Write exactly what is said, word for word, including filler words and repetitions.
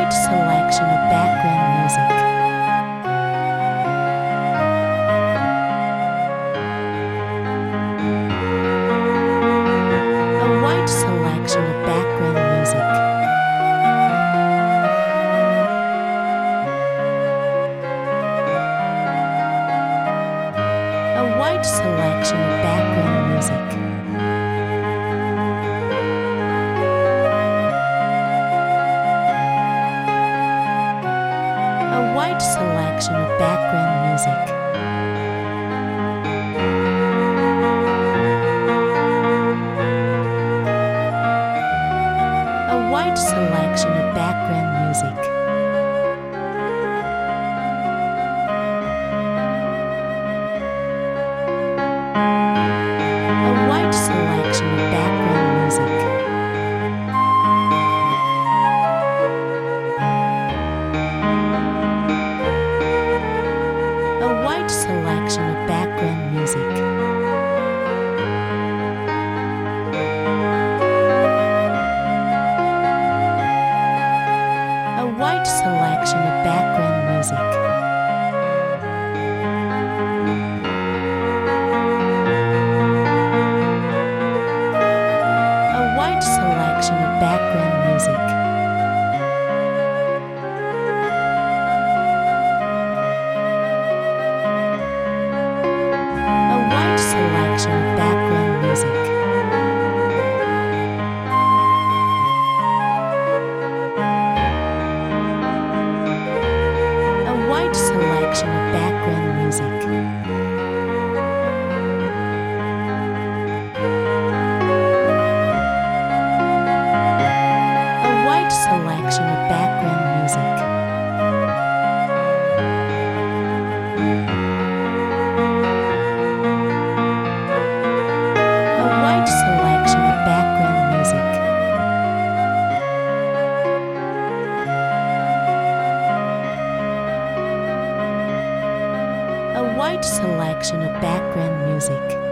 white selection of background music. A white selection of background music. A white selection of background music. A white selection of background music. A white selection of background music. A white selection of background music. A white selection of background music. A white selection of background music. A white selection of background music. A white selection of background music. A white selection of background music. A white selection of background music. A white selection of background music. A white selection of background music.